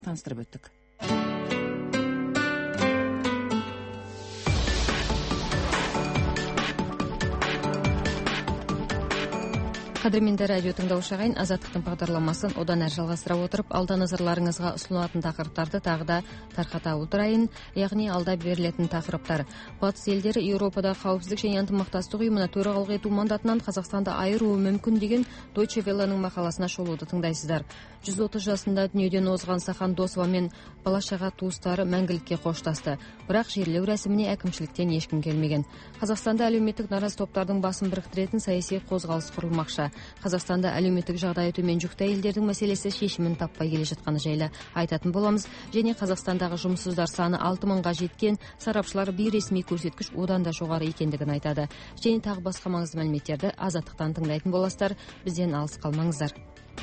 таныстырып өттік. Қадірменді радио тыңдаушы ағайын, Азаттықтың бағдарламасын одан әрі жалғастыра отырып, алда назарларыңызға ұсынылатын тақырыптарды тағы да тарқата отырайын, яғни алда берілетін тақырыптар. Батыс елдері Еуропада қауіпсіздік және ынтымақтастық ұйымына төрағалық ету мандатынан Қазақстанды айыруы мүмкін деген Deutsche Welle'ның мақаласына шолуды тыңдайсыздар. 130 жасында дүниеден озған Сахан Досова мен бала-шаға туыстары мәңгілікке қоштасты. Бірақ жерлеу рәсіміне әкімшіліктен ешкім келмеген. Қазақстанда әлеуметтік наразы топтардың басын біріктіретін саяси қозғалыс құрылмақшы. Қазақстанда әлеуметтік жағдайы төмен жүкті әйелдердің мәселесі шешімін таппай келе жатқаны жайлы айтатын боламыз. Және Қазақстандағы жұмыссыздар саны 6000-ға жеткен, сарапшылар бейресми көрсеткіш одан да жоғары екендігін айтады. Және тағы басқа маңызды мәліметтерді Азаттықтан тыңдайтын боласыздар. Бізден алыс қалмаңыздар.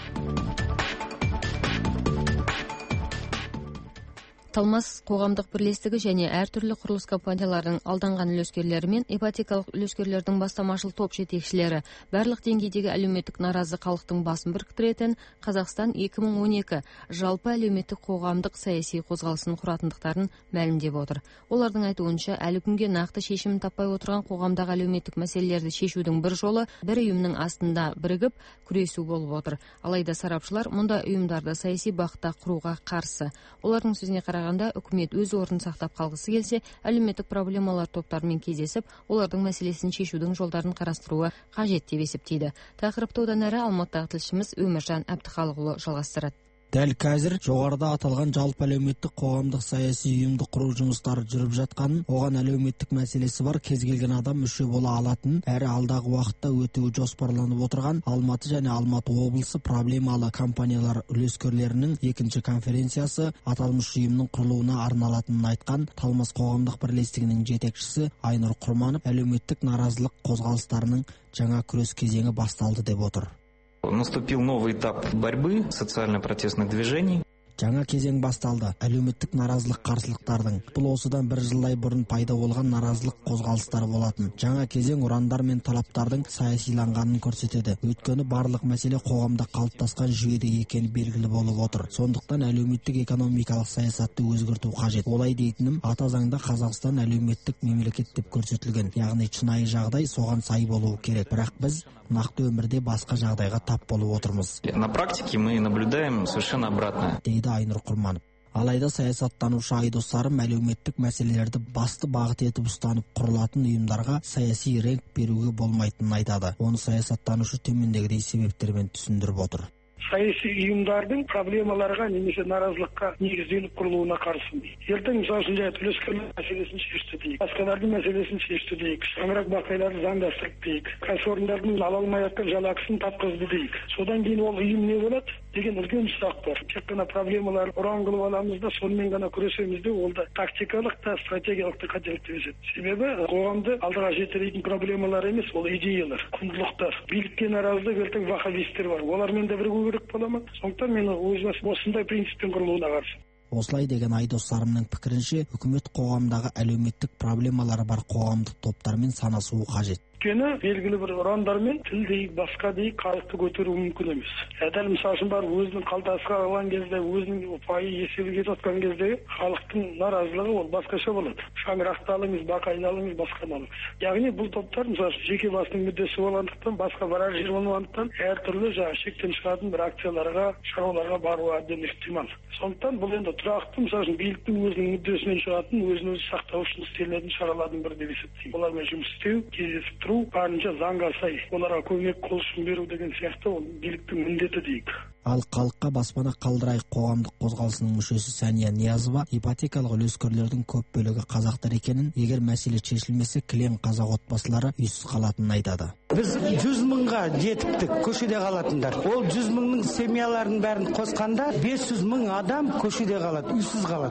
Талмас қоғамдық бірлестігі және әртүрлі құрылыс компанияларының алданған үлескерлері мен ипотекалық үлескерлердің бастамашыл топ жетекшілері барлық деңгейдегі әлеуметтік наразы халықтың басын біріктіретін Қазақстан 2012 жалпы әлеуметтік қоғамдық саяси қозғалысын құратындықтарын мәлімдеп отыр. Олардың айтуынша, әлі күнге нақты шешімін таппай отырған қоғамдағы әлеуметтік мәселелерді шешудің бір жолы бір ұйымның астында бірігіп күресу болып отыр. Алайда сарапшылар мұнда ұйымдарды саяси бағытта құруға қарсы. Олардың сөзіне қарағанда, үкімет өз орнын сақтап қалғысы келсе, әлеуметтік проблемалар топтарымен кездесіп, олардың мәселесін шешудің жолдарын қарастыруы қажет деп есептейді. Тақырыпты одан әрі Алматыдағы тілшіміз Өміржан Әбдіхалықұлы жалғастырады. Дәл қазір жоғарыда аталған жалпы әлеуметтік қоғамдық саяси ұйымды құру жұмыстары жүріп жатқанын, оған әлеуметтік мәселесі бар кез келген адам мүше бола алатын, әрі алдағы уақытта өтуі жоспарланып отырған Алматы және Алматы облысы проблемалы компаниялар үлескерлерінің екінші конференциясы аталмыш ұйымның құрылуына арналатынын айтқан Талмас қоғамдық бірлестігінің жетекшісі Айнұр Құрманов әлеуметтік наразылық қозғалыстарының жаңа күрес кезеңі басталды деп отыр. Наступил новый этап борьбы социально-протестных движений. Жаңа кезең басталды. Әлеуметтік наразылық қарсылықтардың. Бұл осыдан бір жылдай бұрын пайда болған наразылық қозғалыстары болатын. Жаңа кезең ұрандар мен талаптардың саясиланғанын көрсетеді. Өйткені барлық мәселе қоғамда қалыптасқан жүйеде екені белгілі болып отыр. Сондықтан әлеуметтік экономикалық саясатты өзгерту қажет. Олай дейтінім, ата заңда Қазақстан әлеуметтік мемлекет деп көрсетілген. Яғни шынайы жағдай соған сай болуы керек. Бірақ біз нақты өмірде басқа жағдайға тап болып отырмыз. На практике мы наблюдаем совершенно обратное. Дейді Айнұр Құрманов. Алайда саясаттанушы Айдос Сарым әлеуметтік мәселелерді басты бағыт етіп ұстанып құрылатын ұйымдарға саяси реңк беруге болмайтынын айтады. Оны саясаттанушы төмендегідей себептермен түсіндіріп отыр. Саяси ұйымдардың проблемаларға немесе наразылыққа негізделіп құрылуына қарсы. Ертең мысалы үшін үлескерлер мәселесін шешті дейік, басқалардың мәселесін шешті дейік, шаңырақ бақайларды заңдастырып дейік, кәсіпорындардың ала алмай жатқан жалақысын тапқызды дейік. Содан кейін ол ұйым не болады деген үлкен сұрақ бар. Тек қана проблемалар ұран қылып аламыз да сонымен ғана күресеміз де, ол да тактикалық та стратегиялық та қателік деп есептеймін. Себебі қоғамды алдыға жетелейтін проблемалар емес, ол идеялар, құндылықтар. Билікке наразылық ертең ваххабистер бар. Олармен де бірігу керек бола ма? Сондықтан мен осындай принциппен құрылуына қарсы. Осылай деген Айдос Сарымның пікірінше, үкімет қоғамдағы әлеуметтік проблемалары бар қоғамдық топтармен санасуы қажет. Өйткені белгілі бір ұрандармен тіл дейік, басқа дейік, халықты көтеру мүмкін емес. Дәл мысал үшін бар өзінің қалтасына алған кезде, өзінің ұпайы есебі кетіп жатқан кезде халықтың наразылығы ол басқаша болады. Шаңырақты алыңыз, бақайды алыңыз, басқаны алыңыз. Яғни бұл топтар мысалы жеке басының мүддесі болғандықтан, басқа барар жер болғандықтан әртүрлі шектен шығатын бір акцияларға, шараларға баруы әбден ықтимал. Сондықтан бұл енді тұрақты мысалы биліктің өзінің мүддесінен шығатын, өзін өзі сақтау үшін істелетін шаралардың бірі деп есептеймін. Олармен жұмыс істеу, кездесіп барынша заңға сай оларға көмек қол ұшын беру деген сияқты ол биліктің міндеті дейік. Ал халыққа баспана қалдырайық қоғамдық қозғалысының мүшесі Сәния Ниязова ипотекалық үлескерлердің көп бөлігі қазақтар екенін, егер мәселе шешілмесе кілең қазақ отбасылары үйсіз қалатынын айтады. Біз 100 мыңға жетіктік көшеде қалатындар. Ол 100 мыңның семьяларын бәрін қосқанда 500 мың адам көшеде қалады, үйсіз қалады.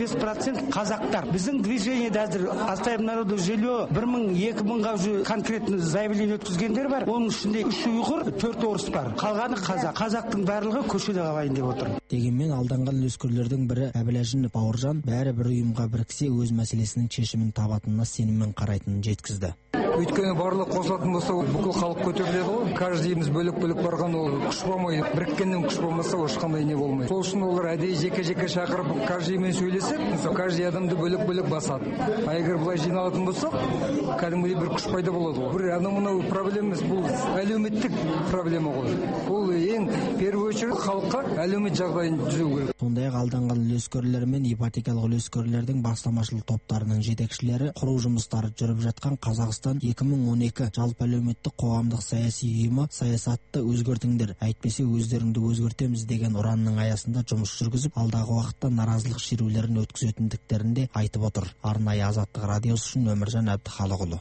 95% қазақтар. Біздің движениеде әзір оставим народу жилье 1000-2000 мыңға уже конкретно заявление өткізгендер бар. Оның ішінде 3 ұйғыр, 4 орыс бар. Қалғаны қазақ. Қазақтың барлығы көшеде қалайын деп отыр. Дегенмен алданған үлескерлердің бірі Әбіләжінов Бауыржан бәрі бір ұйымға біріксе өз мәселесінің шешімін табатынына сеніммен қарайтынын жеткізді. Өйткені барлық қосылатын болса, бүкіл халық көтеріледі ғой. Каждыйымыз бөлек-бөлек барған, ол күш болмайды. Біріккеннен күш болмаса, ешқандай не болмайды. Сол үшін олар әдейі жеке-жеке шақырып, каждыймен сөйлесіп, каждый адамды бөлек-бөлек басады. А егер былай жиналатын болсақ, кәдімгідей бір күш пайда болады ғой. Бір анау-мынау проблема емес, бұл әлеуметтік проблема ғой. Ол ең первую очередь халыққа әлеумет жағдайын түзеу керек. Сондай-ақ алданған үлескерлер мен ипотекалық үлескерлердің бастамашыл топтарының жетекшілері құру жұмыстары жүріп жатқан Қазақстан 2012 жалпы әлеуметтік қоғамдық саяси ұйымы саясатты өзгертіңдер, әйтпесе өздеріңді өзгертеміз деген ұранның аясында жұмыс жүргізіп, алдағы уақытта наразылық шерулерін өткізетіндіктерін де айтып отыр. Арнайы Азаттық радиосы үшін Өміржан Әбдіхалықұлы.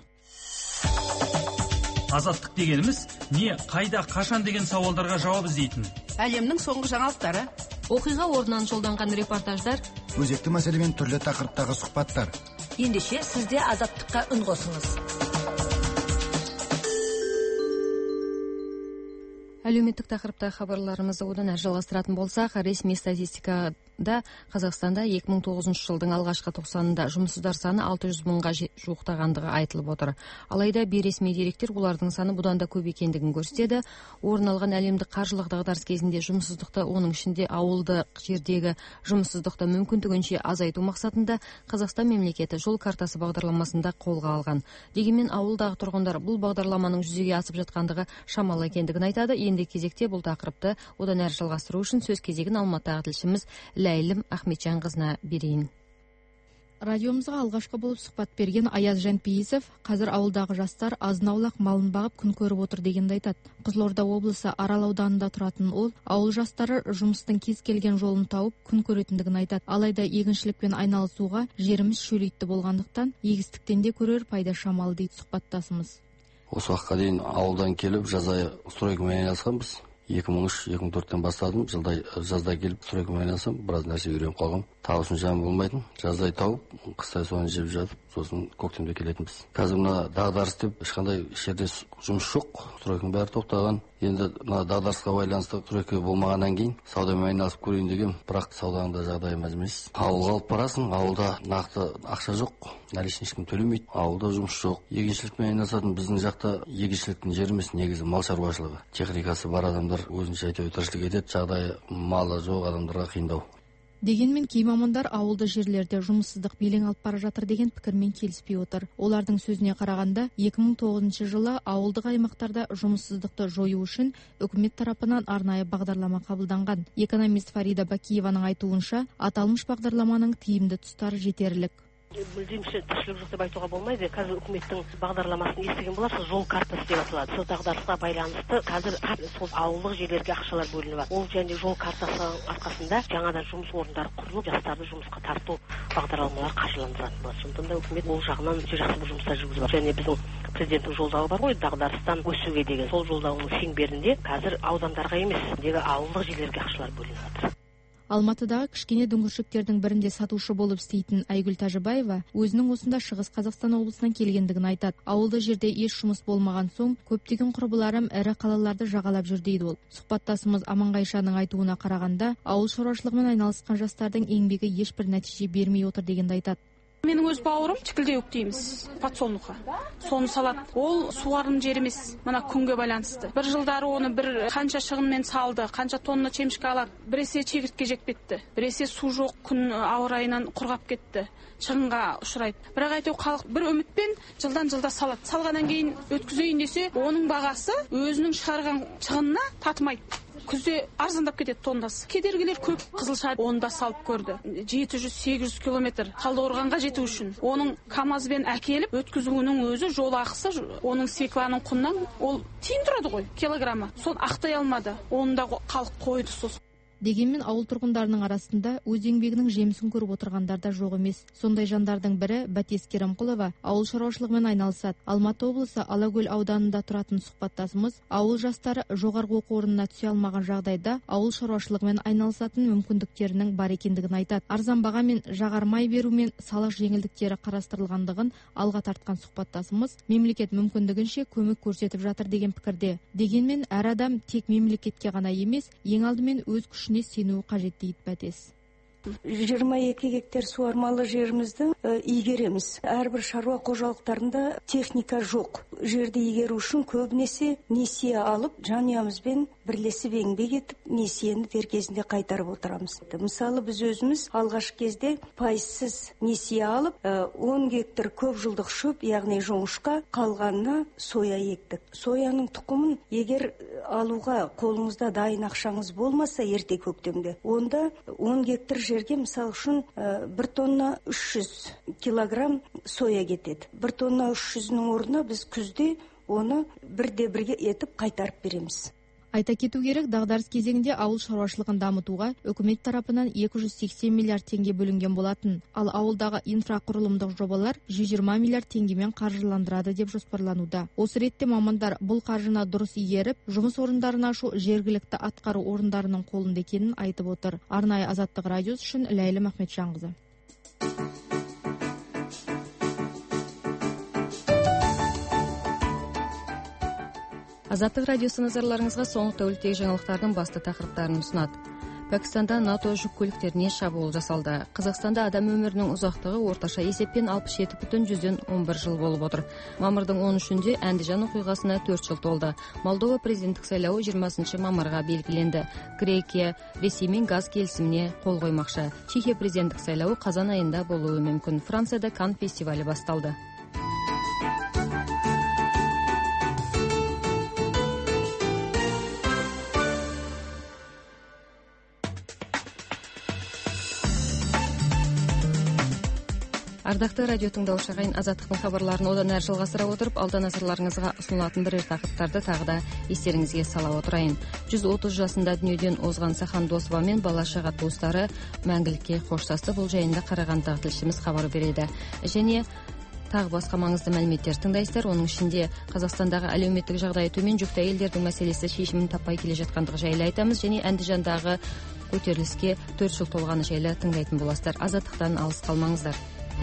Азаттық дегеніміз не, қайда, қашан деген сауалдарға жауап іздейтін. Әлемнің соңғы жаңалықтары. Оқиға орнынан жолданған репортаждар. Өзекті мәселемен түрлі тақырыптағы сұхбаттар. Ендеше сізде Азаттыққа үн қосыңыз. Әлеуметтік тақырыпта хабарларымызды одан әрі жалғастыратын болсақ, ресми статистикада Қазақстанда 2009 жылдың алғашқы 90-ында жұмыссыздар саны 600 мыңға жуықтағандығы айтылып отыр. Алайда бейресми деректер олардың саны бұдан да көп екендігін көрсетеді. Орын алған әлемдік қаржылық дағдарыс кезінде жұмыссыздықты, оның ішінде ауылдық жердегі жұмыссыздықты мүмкіндігінше азайту мақсатында Қазақстан мемлекеті жол картасы бағдарламасында қолға алған. Дегенмен ауылдағы тұрғындар бұл бағдарламаның жүзеге асып жатқандығы шамалы екендігін айтады. Енді кезекте бұл тақырыпты одан әрі жалғастыру үшін сөз кезегін Алматыдағы тілшіміз Ләйлім Ахметжанқызына берейін. Радиомызға алғашқы болып сұхбат берген Аяз Жанпейісов қазір ауылдағы жастар азын-аулақ малын бағып күн көріп отыр дегенді айтады. Қызылорда облысы Арал ауданында тұратын ол, ауыл жастары жұмыстың кез келген жолын тауып күн көретіндігін айтады. Алайда егіншілікпен айналысуға жеріміз шөлейтті болғандықтан егістіктен де көрер пайда шамалы дейді сұхбаттасымыз. Осы уақытқа дейін ауылдан келіп жазда стройкамен айналысқанбыз. 2003-2004-тен бастадым. Жазда келіп стройкамен айналысам, біраз нәрсе үйреніп қалғам. Табысын жаман болмайтын. Жаздай тауып, қыстай соны жеп жатып, сосын көктемде келетінбіз. Қазір мына дағдарыс деп ешқандай жерде жұмыс жоқ. Стройканың бәрі тоқтаған. Енді мына дағдарысқа байланысты стройка болмағаннан кейін саудамен айналысып көрейін деген, бірақ сауданың да жағдайы мәз емес. Ауылға алып барасың, ауылда нақты ақша жоқ, наличный ешкім төлемейді. Ауылда жұмыс жоқ. Егіншілікпен айналысатын біздің жақта егіншіліктің жері емес, негізі мал шаруашылығы. Техникасы бар адамдар өзінше әйтеуір тіршілік етеді, жағдайы малы жоқ адамдарға қиындау. Дегенмен кей мамандар ауылды жерлерде жұмыссыздық белең алып бара жатыр деген пікірмен келіспей отыр. Олардың сөзіне қарағанда 2009 жылы ауылдық аймақтарда жұмыссыздықты жою үшін үкімет тарапынан арнайы бағдарлама қабылданған. Экономист Фарида Бакиеваның айтуынша, аталмыш бағдарламаның тиімді тұстары жетерлік. Мүлдемше тіршілік жоқ деп айтуға болмайды. Қазір үкіметтің бағдарламасын естіген боларсыз, жол картасы деп аталады. Сол дағдарысқа байланысты қазір сол ауылдық жерлерге ақшалар бөлініп жатыр. Ол және жол картасы арқасында жаңадан жұмыс орындары құрылып, жастарды жұмысқа тарту бағдарламалары қаржыландыратын болады. Сондықтан да үкімет ол жағынан жақсы бір жұмыстар жүргізіп жатыр. Және біздің президенттің жолдауы бар ғой, дағдарыстан өсуге деген. Сол жолдауының шеңберінде қазір аудандарға емес, ауылдық жерлерге ақшалар бөлініп жатыр. Алматыдағы кішкене дүңгіршектердің бірінде сатушы болып істейтін Айгүл Тәжібаева өзінің осында Шығыс Қазақстан облысынан келгендігін айтады. Ауылды жерде еш жұмыс болмаған соң, көптеген құрбыларым ірі қалаларды жағалап жүр дейді ол. Сұхбаттасымыз Аманғайшаның айтуына қарағанда, ауыл шаруашылығымен айналысқан жастардың еңбегі ешбір нәтиже бермей отыр дегенді айтады. Менің өз бауырым чікілдеуік дейміз, подсолнуха. Соны салады. Ол суарым жер емес, мына күнге байланысты. Бір жылдары оны бір қанша шығынмен салды, қанша тонна чемшік алады. Біресе чегіртке жекпетті, біресе су жоқ, күн ауа райынан құрғап кетті. Шығынға ұшырайды. Бірақ әйтеу халық бір үмітпен жылдан жылда салады. Салғаннан кейін өткізейін десе, оның бағасы өзінің шығарған шығынына татымайды. Күзде арзандап кетеді тоннасы. Кедергілер көп. Қызылша оны да салып көрді. 700-800 километр Талдықорғанға жету үшін. Оның КамАЗбен әкеліп өткізуінің өзі жол ақысы, оның секланың құнынан ол тиын тұрады ғой, килограмма. Соны ақтай алмады. Оны да халық қойды сосын. Дегенмен ауыл тұрғындарының арасында өз еңбегінің жемісін көріп отырғандар да жоқ емес. Сондай жандардың бірі Бәтес Керімқұлова ауыл шаруашылығымен айналысады. Алматы облысы Алакөл ауданында тұратын сұхбаттасымыз, ауыл жастары жоғарғы оқу орнына түсе алмаған жағдайда ауыл шаруашылығымен айналысатын мүмкіндіктерінің бар екендігін айтады. Арзан бағамен жағармай берумен салық жеңілдіктері қарастырылғандығын алға тартқан сұхбаттасымыз, мемлекет мүмкіндігінше көмек көрсетіп жатыр деген пікірде. Дегенмен әр адам тек мемлекетке ғана емес, ең алдымен өз күшіне сенуі қажет дейді Бәтес. 22 гектар суармалы жерімізді игереміз. Әрбір шаруа қожалықтарында техника жоқ. Жерді игеру үшін көбінесе несие алып, жанұямызбен бірлесіп еңбек етіп, несиені дер кезінде қайтарып отырамыз. Мысалы, біз өзіміз алғаш кезде пайызсыз несие алып, 10 гектар көп жылдық шөп, яғни жоңышқа, қалғанына соя ектік. Сояның тұқымын егер алуға қолыңызда дайын ақшаңыз болмаса ерте көктемде, онда 10 гектар жерге мысал үшін 1 тонна 300 килограмм соя кетеді. 1 тонна 300-нің орнына біз күзде оны бірде-бірге етіп қайтарып береміз. Айта кету керек, дағдарыс кезеңінде ауыл шаруашылығын дамытуға үкімет тарапынан 280 миллиард теңге бөлінген болатын, ал ауылдағы инфрақұрылымдық жобалар 120 миллиард теңгемен қаржыландырады деп жоспарлануда. Осы ретте мамандар бұл қаржыны дұрыс игеріп, жұмыс орындарын ашу жергілікті атқару орындарының қолында екенін айтып отыр. Арнайы Азаттық радиосы үшін Ләйлі Махметжанқызы. Азаттық радиосы назарларыңызға соңғы тәуліктегі жаңалықтардың басты тақырыптарын ұсынады. Пәкістанда НАТО жүк көліктеріне шабуыл жасалды. Қазақстанда адам өмірінің ұзақтығы орташа есеппен 67,11 жыл болып отыр. Мамырдың 13-інде Әндіжан оқиғасына 4 жыл толды. Молдова президенттік сайлауы 20 мамырға белгіленді. Грекия Ресеймен газ келісіміне қол қоймақшы. Чехия президенттік сайлауы қазан айында болуы мүмкін. Францияда Канн фестивалі басталды. Ардақты радио тыңдаушы ағайын, Азаттықтың хабарларын одан әрі жалғастыра отырып, алда назарларыңызға ұсынылатын бірер тақырыптарды тағы да естеріңізге сала отырайын. 130 жасында дүниеден озған Сахан Досова мен бала-шаға туыстары мәңгілікке қоштасты. Бұл жайында Қарағандыдағы тілшіміз хабар береді. Және тағы басқа маңызды мәліметтер тыңдайсыздар. Оның ішінде Қазақстандағы әлеуметтік жағдайы төмен жүкті әйелдердің мәселесі шешімін таппай келе жатқандығы жайлы айтамыз, және Әндіжандағы көтеріліске 4 жыл толғаны жайлы тыңдайтын боласыздар. Азаттықтан алыс қалмаңыздар.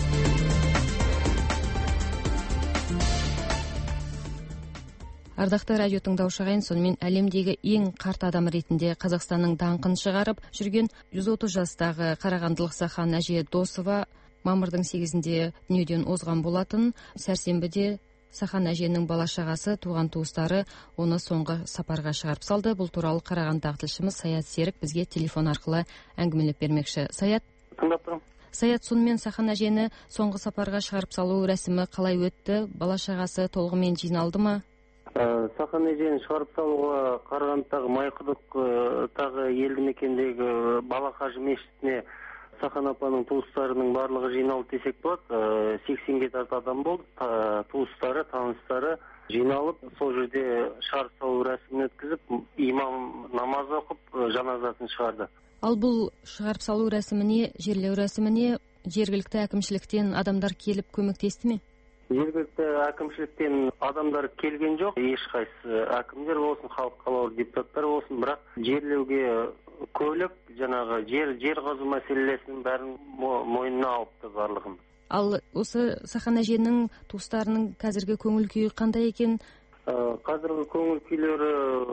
Ардақты радио тыңдаушы ағайын, сонымен әлемдегі ең қарт адам ретінде Қазақстанның даңқын шығарып жүрген 130 жастағы қарағандылық Сахан әже Досова мамырдың 8-інде дүниеден озған болатын. Сәрсенбіде Сахан әженің бала-шағасы, туған туыстары оны соңғы сапарға шығарып салды. Бұл туралы Қарағандыдағы тілшіміз Саят Серік бізге телефон арқылы әңгімелеп бермекші. Саят, тыңдап тұрмын. Саят, сонымен Сахан әжені соңғы сапарға шығарып салу рәсімі қалай өтті? Бала-шағасы толығымен жиналды ма? Сахан әжені шығарып салуға Қарағандыдағы Майқұдықтағы елді мекендегі Балақажы мешітіне Сахан апаның туыстарының барлығы жиналды десек болады. 80-ге тарта адам болды. Туыстары, таныстары жиналып, сол жерде шығарып салу рәсімін өткізіп, имам намаз оқып, жаназасын шығарды. Ал бұл шығарып салу рәсіміне, жерлеу рәсіміне жергілікті әкімшіліктен адамдар келіп көмектесті ме? Жергілікті әкімшіліктен адамдар келген жоқ. Ешқайсы әкімдер болсын, халық қалаулы депутаттар болсын, бірақ жерлеуге көлік, жаңағы жер қазу мәселесінің бәрін мойнына алыпты барлығын. Ал осы Сахан әженің туыстарының қазіргі көңіл күйі қандай екен? Қазіргі көңіл күйлері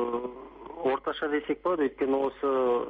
орташа десек болады, өйткені осы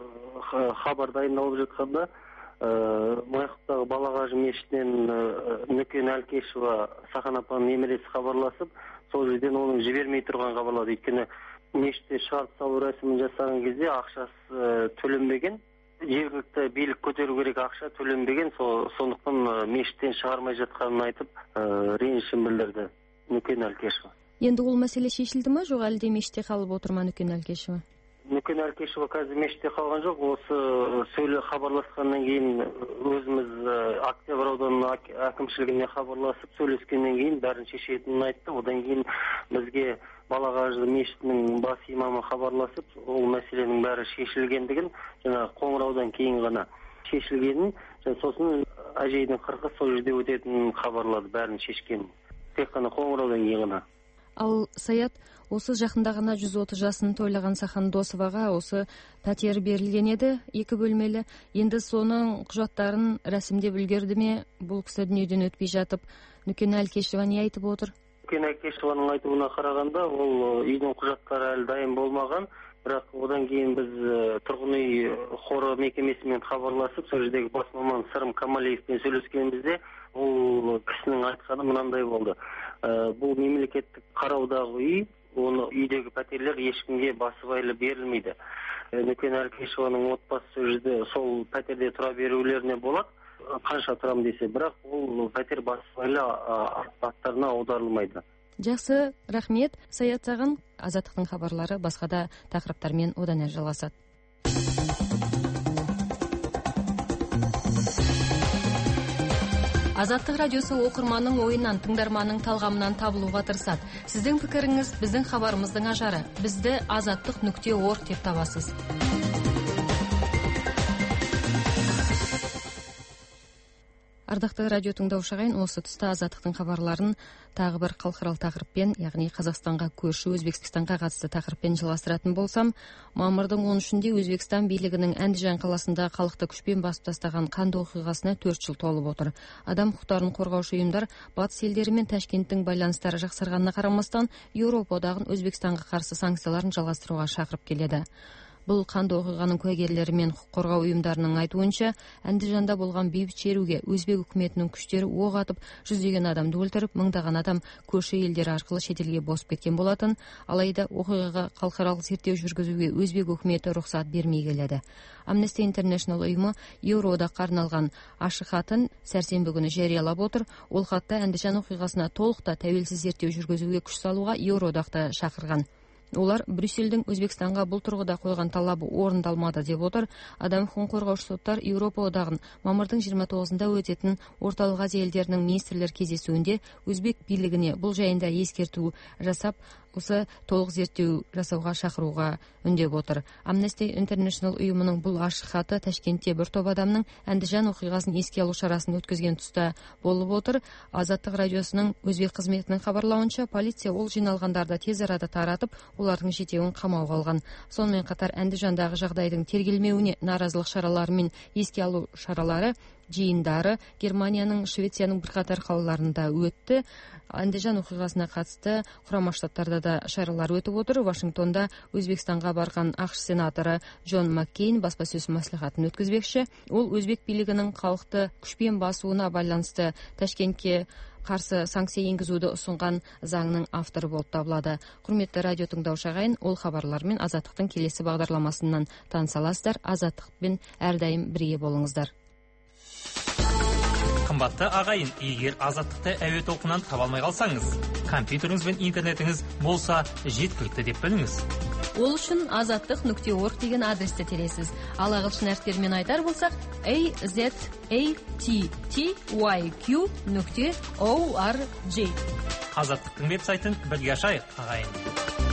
хабар дайындалып жатқанда Майқұдықтағы Балағажы мешітінен Нүкен Әлкешева Сахан апаның немересі хабарласып, сол жерден оның жібермей тұрған хабарлады. Өйткені мешітте шығарып салу рәсімін жасаған кезде ақшасы төленбеген, жергілікті билік көтеру керек, ақша төленбеген, сондықтан мешіттен шығармай жатқанын айтып, ренішін білдірді Нүкен Әлкешева. Енді ол мәселе шешілді ма, жоқ әлде мешітте қалып отыр ма Нүкен Әлкешева? Нүкен Әлкешева қазір мешітте қалған жоқ. Осы хабарласқаннан кейін өзіміз Октябрь ауданының әкімшілігіне хабарласып, сөйлескеннен кейін бәрін шешетінін айтты. Одан кейін бізге Балағажы мешітінің бас имамы хабарласып, ол мәселенің бәрі шешілгендігін, жаңағы қоңыраудан кейін ғана шешілгенін, сосын әжейдің қырқы сол жерде өтетінін хабарлады, бәрін шешкенін. Тек қана қоңыраудан кейін ғана. Ал Саят, осы жақында ғана 130 жасын тойлаған Сахан Досоваға осы пәтер берілген еді, 2 бөлмелі. Енді соның құжаттарын рәсімдеп үлгерді ме? Бұл кісі дүниеден өтпей жатып, Нүкен Әлкешева не айтып отыр? Нүкен Әлкешеваның айтуына қарағанда, ол үйдің құжаттары әлі дайын болмаған. Бірақ одан кейін біз тұрғын үй қоры мекемесімен хабарласып, сол жердегі бас маман Сырым Камалиевпен сөйлескенімізде, ол кісінің айтқаны мынандай болды. Бұл мемлекеттік қараудағы үй, оны үйдегі пәтерлер ешкімге басыбайлы берілмейді. Нүкен Әлкешеваның отбасы сол жерде сол пәтерде тұра берулеріне болады. Қанша тұрам десе, бірақ ол пәтер басыбайлы аттарына аударылмайды. Жақсы, рахмет. Саят саған. Азаттықтың хабарлары басқа да тақырыптармен одан әрі жалғасады. Азаттық радиосы оқырманның ойынан, тыңдарманның талғамынан табылуға тырысады. Сіздің пікіріңіз біздің хабарымыздың ажары. Бізді azatliq.org деп табасыз. Ардақты радио тыңдаушы ағайын, осы тұста азаттықтың хабарларын тағы бір халықаралық тақырыппен, яғни Қазақстанға көрші Өзбекстанға қатысты тақырыппен жалғастыратын болсам, мамырдың 13-інде Өзбекстан билігінің Әндіжан қаласында халықты күшпен басып тастаған қанды оқиғасына 4 жыл толып отыр. Адам құқықтарын қорғаушы ұйымдар батыс елдері мен Ташкенттің байланыстары жақсарғанына қарамастан, Еуропа одағын Өзбекстанға қарсы санкцияларын жалғастыруға шақырып келеді. Бұл қанды оқиғаның куәгерлері мен құқық қорғау ұйымдарының айтуынша, Әндіжанда болған бейбіт шеруге өзбек үкіметінің күштері оқ атып, жүздеген адамды өлтіріп, мыңдаған адам көрші елдері арқылы шетелге босып кеткен болатын. Алайда оқиғаға халықаралық зерттеу жүргізуге өзбек үкіметі рұқсат бермей келеді. Amnesty International ұйымы Еуроодаққа арналған ашық хатын сәрсенбі күні жариялап отыр. Ол хатта Әндіжан оқиғасына толықта тәуелсіз зерттеу жүргізуге күш салуға Еуроодақты шақырған. Олар Брюссельдің Өзбекстанға бұл тұрғыда қойған талабы орындалмады деп отыр. Адам құқығын қорғаушы соттар Еуропа одағын мамырдың 29-ында өтетін Орталық Азия елдерінің министрлер кездесуінде өзбек билігіне бұл жайында ескерту жасап, осы толық зерттеу жасауға шақыруға үндеп отыр. Amnesty International ұйымының бұл ашық хаты Ташкентте бір топ адамның Әндіжан оқиғасын еске алу шарасын өткізген тұста болып отыр. Азаттық радиосының өзбек қызметінің хабарлауынша, полиция ол жиналғандарды тез арада таратып, олардың жетеуін қамауға алған. Сонымен қатар Әндіжандағы жағдайдың тергелмеуіне наразылық шаралары мен еске алу шаралары жиындары Германияның, Швецияның бірқатар қалаларында өтті. Әндіжан оқиғасына қатысты Құрама Штаттарда да шаралар өтіп отыр. Вашингтонда Өзбекстанға барған ақш сенаторы Джон Маккейн баспасөз мәслихатын өткізбекші. Ол өзбек билігінің халықты күшпен басуына байланысты Ташкентке қарсы санкция енгізуді ұсынған заңның авторы болып табылады. Құрметті радио тыңдаушы ағайын, ол хабарлармен Азаттықтың келесі бағдарламасынан таныса аласыздар. Азаттықпен әрдайым бірге болыңыздар. Қымбатты ағайын, егер Азаттықты әуе толқынынан таба алмай қалсаңыз, компьютеріңіз бен интернетіңіз болса жеткілікті деп біліңіз. Ол үшін azatliq.org деген адресті тересіз. Ал ағылшын әріптерімен айтар болсақ, azatliq.org. Азаттықтың веб-сайтын бірге ашайық, ағайын.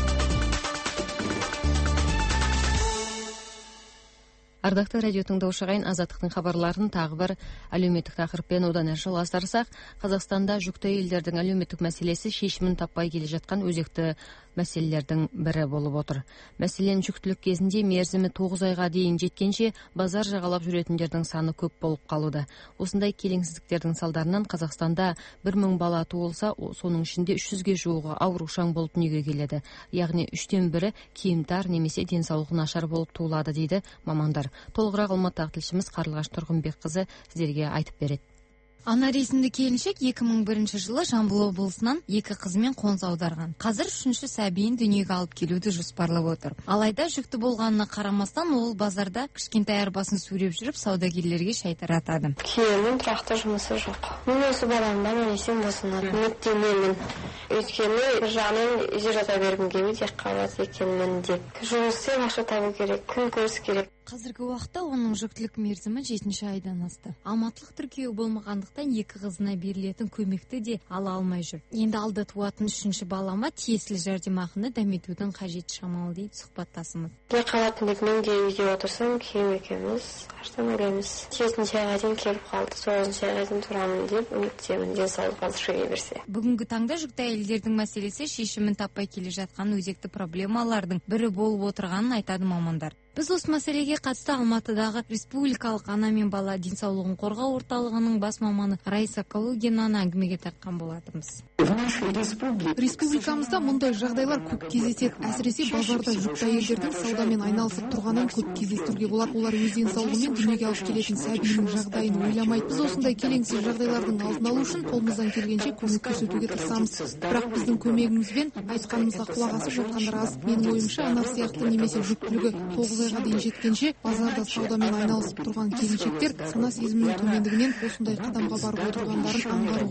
Ардақты радио тыңдаушы ағайын, Азаттықтың хабарларын тағы бір әлеуметтік тақырыппен одан әрі жалғастырсақ, Қазақстанда жүкті әйелдердің әлеуметтік мәселесі шешімін таппай келе жатқан өзекті мәселелердің бірі болып отыр. Мәселен, жүктілік кезінде мерзімі 9 айға дейін жеткенше базар жағалап жүретіндердің саны көп болып қалуда. Осындай келеңсіздіктердің салдарынан Қазақстанда 1000 бала туылса, соның ішінде 300-ге жуығы аурушаң болып дүниеге келеді. Яғни 3-тен бірі кемтар немесе денсаулығы нашар болып туылады дейді мамандар. Толығырақ Алматыдағы тілшіміз Қарлығаш Тұрғынбекқызы сіздерге айтып береді. Анар есімді келіншек 2001 жылы Жамбыл облысынан 2 қызымен қоныс аударған. Қазір 3-ші сәбиін дүниеге алып келуді жоспарлап отыр. Алайда жүкті болғанына қарамастан ол базарда кішкентай арбасын сүйреп жүріп саудагерлерге шай таратады. Күйеуімнің тұрақты жұмысы жоқ. Мен осы баламдан ойласам босанады. Үміттенемін. Өйткені бір жағынан жер жата бергім келмейді, қалады екенмін деп. Жұмыс істеп ақша табу керек, күн көріс керек. Қазіргі уақытта оның жүктілік мерзімі 7-ші айдан асты. Алматылық тіркеуі болмағандықтан 2 қызына берілетін көмекті де ала алмай жүр. Енді алда туатын 3-ші балама тиесілі жәрдемақыны дәметудің қажеті шамалы дейді сұхбаттасымыз. Не қалатын деп мен де үйде отырсам, күйеуім екеуміз аштан өлеміз. 7-ші айға дейін келіп қалды, 9-ші айға дейін тұрамын деп үміттемін, денсаулық алшыға берсе. Бүгінгі таңда жүкті әйелдердің мәселесі шешімін таппай келе жатқан өзекті проблемалардың бірі болып отырғанын айтады мамандар. Біз осы мәселеге қатысты Алматыдағы Республикалық ана мен бала денсаулығын қорғау орталығының бас маманы Раиса Калугинаны әңгімеге тартқан болатынбыз. Республикамызда мұндай жағдайлар көп кездеседі. Әсіресе базарда жүкті әйелдердің саудамен айналысып тұрғанын көп кездестіруге болады. Олар өз денсаулығымен дүниеге алып келетін сәбиінің жағдайын ойламайды. Біз осындай келеңсіз жағдайлардың алдын алу үшін қолымыздан келгенше көмек көрсетуге тырысамыз. Бірақ біздің көмегімізбен айтқанымызға құлақ асып жатқандар аз. Менің ойымша, анар сияқты немесе жүктілігі 9 айға дейін жеткенше базарда саудамен айналысып тұрған келіншектер сана сезімінің төмендігінен осындай қадамға барып отырғандарын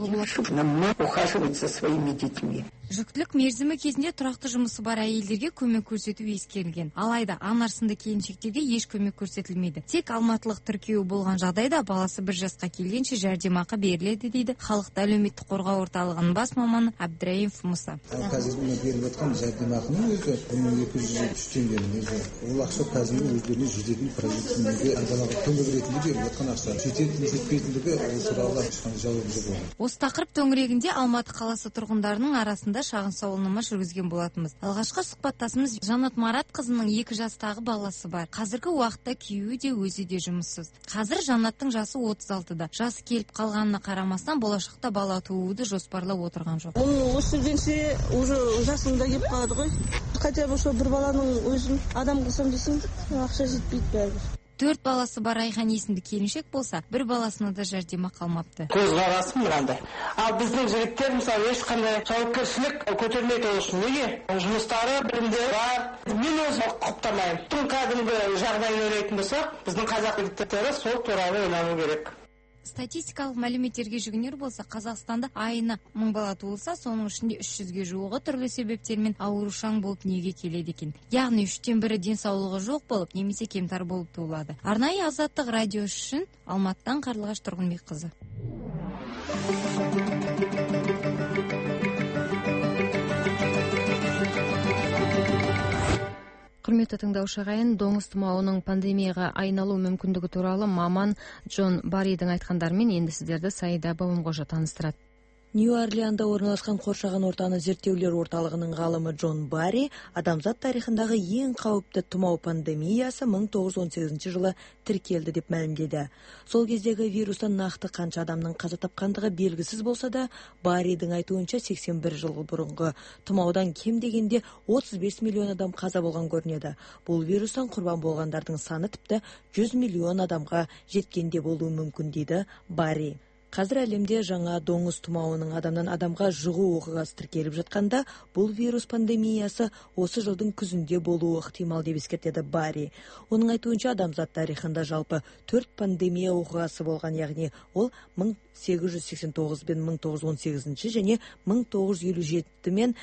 аңғаруға болады. Жүктілік мерзімі кезінде тұрақты жұмысы бар әйелдерге көмек көрсету ескерілген. Алайда анар сынды келіншектерге еш көмек көрсетілмейді. Тек алматылық тіркеуі болған жағдайда баласы 1 жасқа келгенше жәрдемақы беріледі дейді халықты әлеуметтік қорғау орталығының бас маманы Абдраимов Мұса. Қазір мына беріп жатқан жәрдемақының өзі 1203 теңгенің өзі. Ол ақша қазір өздеріне жететін продуктивге жаңағы көмек ретінде беріп жатқан ақша. Жететін жетпейтіндігі ол туралы ешқандай жауабы жоқ. Осы тақырып төңірегінде Алматы қаласы тұрғындарының арасында шағын сауалнама жүргізген болатынбыз. Алғашқы сұхбаттасымыз Жанат Маратқызының 2 жастағы баласы бар. Қазіргі уақытта күйеуі де өзі де жұмыссыз. Қазір Жанаттың жасы 36-да. Жасы келіп қалғанына қарамастан болашақта бала тууды жоспарлап отырған жоқ. Осы жүргенше уже жасында келіп қалады ғой. Хотя бы бір баланың өзін адам қылсам десең, ақша жетпейді бәрібір. 4 баласы бар Айхан есімді келіншек болса, 1 баласына да жәрдемақы алмапты. Көзқарасым мынандай. Ал біздің жігіттер мысалы ешқандай жауапкершілік көтермейді ол үшін. Неге? Жұмыстары білімдері бар. Мен өзім құптамаймын. Тым кәдімгі жағдайын ойлайтын болсақ, біздің қазақ жігіттері сол туралы ойлану керек. Статистикалық мәліметтерге жүгінер болса, Қазақстанда айына 1000 бала туылса, соның ішінде 300-ге жуығы түрлі себептермен аурушаң болып неге келеді екен. Яғни 3-тен 1-і денсаулығы жоқ болып, немесе кемтар болып туылады. Арнайы Азаттық радио үшін Алматыдан Қарлығаш Тұрғынбекқызы. Құрметті тыңдаушы ағайын, доңыз тұмауының пандемияға айналу мүмкіндігі туралы маман Джон Барридің айтқандарымен енді сіздерді Саида Бабамқожа таныстырады. Нью-Орлеанда орналасқан қоршаған ортаны зерттеулер орталығының ғалымы Джон Барри адамзат тарихындағы ең қауіпті тұмау пандемиясы 1918 жылы тіркелді деп мәлімдеді. Сол кездегі вирустан нақты қанша адамның қаза тапқандығы белгісіз болса да, Барридің айтуынша 81 жыл бұрынғы тұмаудан кем дегенде 35 миллион адам қаза болған көрінеді. Бұл вирустан құрбан болғандардың саны тіпті 100 миллион адамға жеткенде болуы мүмкін дейді Барри. Қазір әлемде жаңа доңыз тұмауының адамнан адамға жұғу оқиғасы тіркеліп жатқанда, бұл вирус пандемиясы осы жылдың күзінде болуы ықтимал деп ескертеді Барри. Оның айтуынша адамзат тарихында жалпы 4 пандемия оқиғасы болған, яғни ол 1889 пен 1918 және 1957 мен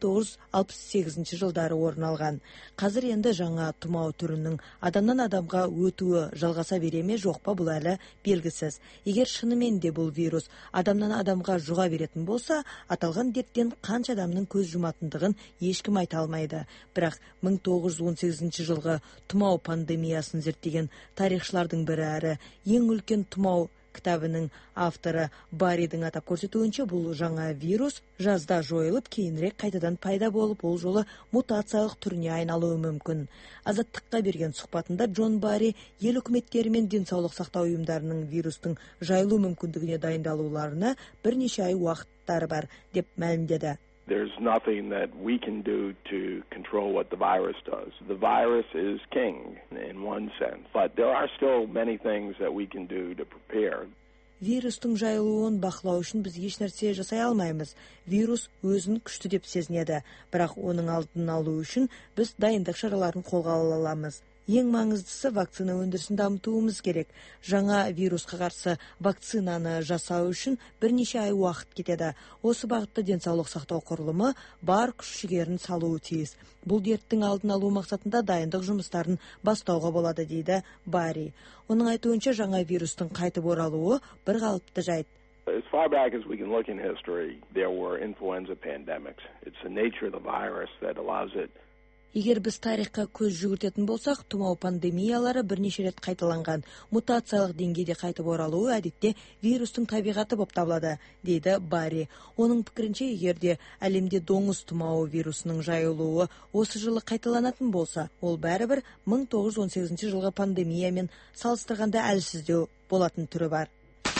1968 жылдары орын алған. Қазір енді жаңа тұмау түрінің адамнан адамға өтуі жалғаса бере ме жоқ па, бұл әлі белгісіз. Егер шынымен де бұл вирус адамнан адамға жұға беретін болса, аталған дерттен қанша адамның көз жұматындығын ешкім айта алмайды. Бірақ 1918 жылғы тұмау пандемиясын зерттеген тарихшылардың бірі әрі ең үлкен тұмау кітабының авторы Барридің атап көрсетуінше, бұл жаңа вирус жазда жойылып, кейінірек қайтадан пайда болып, ол жолы мутациялық түріне айналуы мүмкін. Азаттыққа берген сұхбатында Джон Барри ел үкіметтері мен денсаулық сақтау ұйымдарының вирустың жайылу мүмкіндігіне дайындалуларына бірнеше ай уақыттары бар деп мәлімдеді. There's nothing that we can do to control what the virus does. The virus is king in one sense, but there are still many things that we can do to prepare. Вирустың жайылуын бақылау үшін біз еш нәрсе жасай алмаймыз. Вирус өзін күшті деп сезінеді, бірақ оның алдын алу үшін біз дайындық шараларын қолға ала аламыз. Ең маңыздысы вакцина өндірісін дамытуымыз керек. Жаңа вирусқа қарсы вакцинаны жасау үшін бірнеше ай уақыт кетеді. Осы бағытта денсаулық сақтау құрылымы бар күш-жігерін салуы тиіс. Бұл дерттің алдын алу мақсатында дайындық жұмыстарын бастауға болады дейді Барри. Оның айтуынша жаңа вирустың қайтып оралуы бір қалыпты жайт. As far back as we can look in history, there were influenza pandemics. It's the nature of the virus that allows it Егер біз тарихқа көз жүгіртетін болсақ, тұмау пандемиялары бірнеше рет қайталанған. Мутациялық деңгейде қайтып оралуы әдетте вирустың табиғаты болып табылады, дейді Барри. Оның пікірінше, егерде әлемде доңыз тұмауы вирусының жайылуы осы жылы қайталанатын болса, ол бәрібір 1918 жылғы пандемиямен салыстырғанда әлсіздеу болатын түрі бар.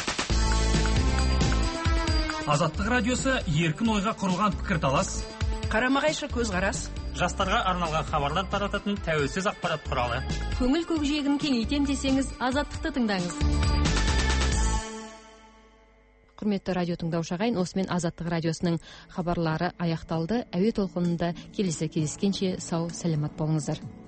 Азаттық радиосы еркін ойға құрылған пікірталас, қарама-қайшы көзқарас, жастарға арналған хабарлар тарататын тәуелсіз ақпарат құралы. Көңіл көкжиегін кеңейтем десеңіз, Азаттықты тыңдаңыз. Құрметті радио тыңдаушы ағайын, осымен Азаттық радиосының хабарлары аяқталды. Әуе толқынында келесі кездескенше сау, сәлемет болыңыздар.